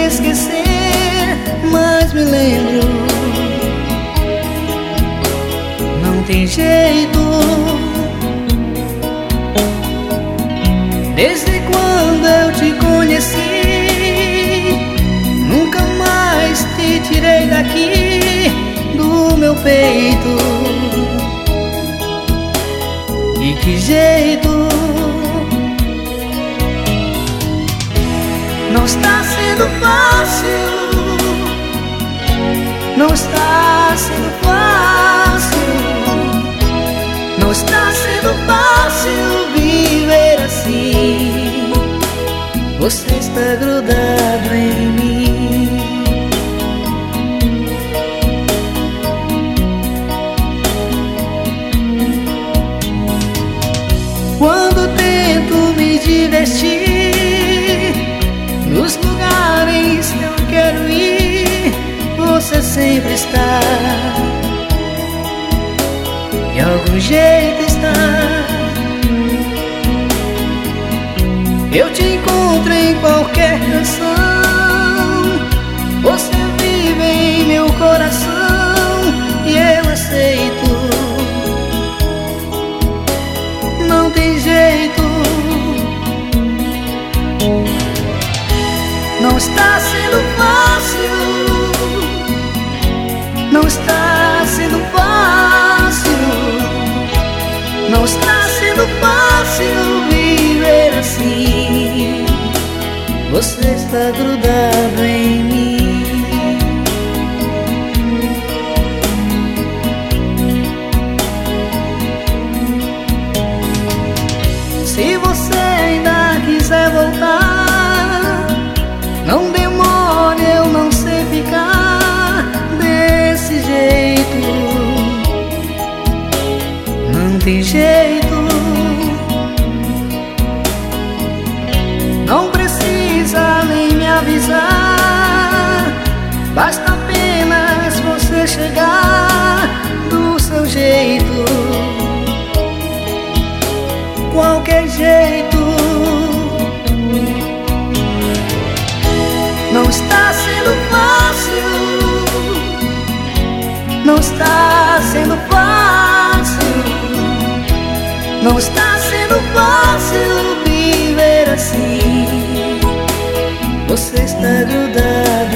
esquecer, mas me lembro. Não tem jeito. Desde quando eu te conheci, nunca mais te tirei daqui do meu peito. E que jeito. Não está sendo fácil, não está sendo fácil, não está sendo fácil viver assim. Você está grudado em mim. Quando tento me divertir nos lugares que eu quero ir, você sempre está. De algum jeito está. Eu te encontro em qualquer canção, você vive em meu coração e eu aceito. Não tem jeito. Não está sendo fácil, não está sendo fácil, não está sendo fácil viver assim. Você está grudado em mim. Se você ainda quiser voltar, não demore, eu não sei ficar desse jeito. Não tem jeito. Não precisa nem me avisar, basta apenas você chegar do seu jeito. Qualquer jeito. Não está sendo fácil, não está sendo fácil, não está sendo fácil viver assim. Você está grudado